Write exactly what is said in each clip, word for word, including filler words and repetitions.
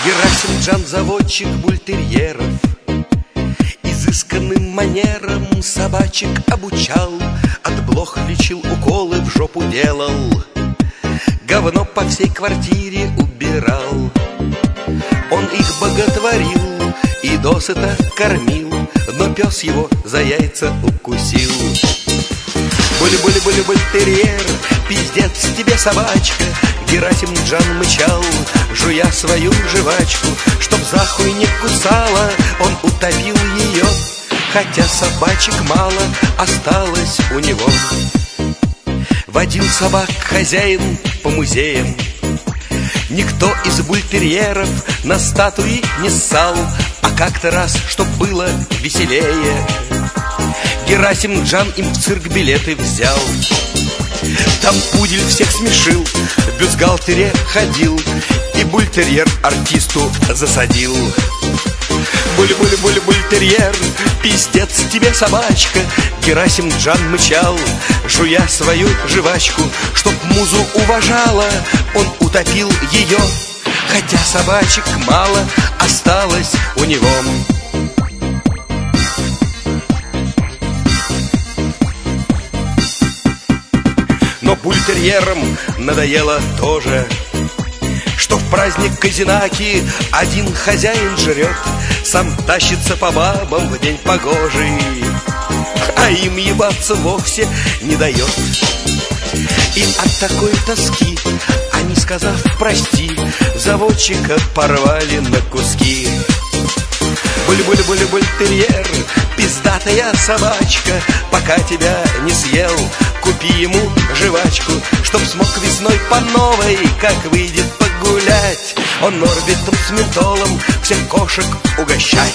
Герасим Джан, заводчик бультерьеров, изысканным манерам собачек обучал, от блох лечил, уколы в жопу делал, говно по всей квартире убирал. Он их боготворил и досыта кормил, но пес его за яйца укусил. Буль-буль-буль-бультерьер, пиздец тебе собачка, Герасим Джан мычал, жуя свою жвачку. Чтоб за хуй не кусала, он утопил ее, хотя собачек мало осталось у него. Водил собак хозяин по музеям, никто из бультерьеров на статуи не ссал. А как-то раз, чтоб было веселее, Герасим Джан им в цирк билеты взял. Там пудель всех смешил, в бюстгальтере ходил, и бультерьер артисту засадил. Буль-буль-буль-бультерьер, пиздец тебе собачка, Герасим Джан мычал, жуя свою жвачку. Чтоб музу уважала, он утопил ее, хотя собачек мало осталось у него. Но бультерьерам надоело тоже, что в праздник Козинаки один хозяин жрет, сам тащится по бабам в день погожий, а им ебаться вовсе не дает. И от такой тоски они, сказав прости, заводчика порвали на куски. Буль-буль-буль-бультерьер, пиздатая собачка, пока тебя не съел, купи ему жвачку. Чтоб смог весной по новой, как выйдет погулять, он орбитом с ментолом всех кошек угощать.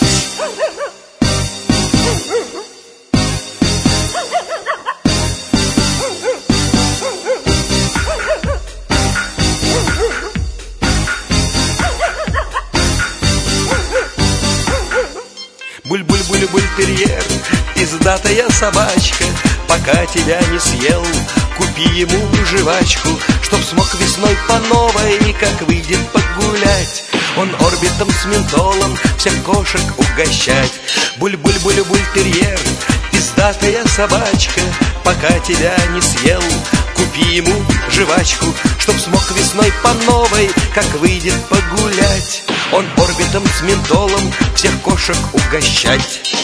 Буль-буль-буль-бультерьер, пиздатая собачка, пока тебя не съел, купи ему жвачку. Чтоб смог весной по новой, как выйдет погулять, он орбитом с ментолом всех кошек угощать. Буль-буль-буль-бультерьер, пиздатая собачка, пока тебя не съел, купи ему жвачку. Чтоб смог весной по новой, как выйдет погулять, он орбитом с ментолом всех кошек угощать.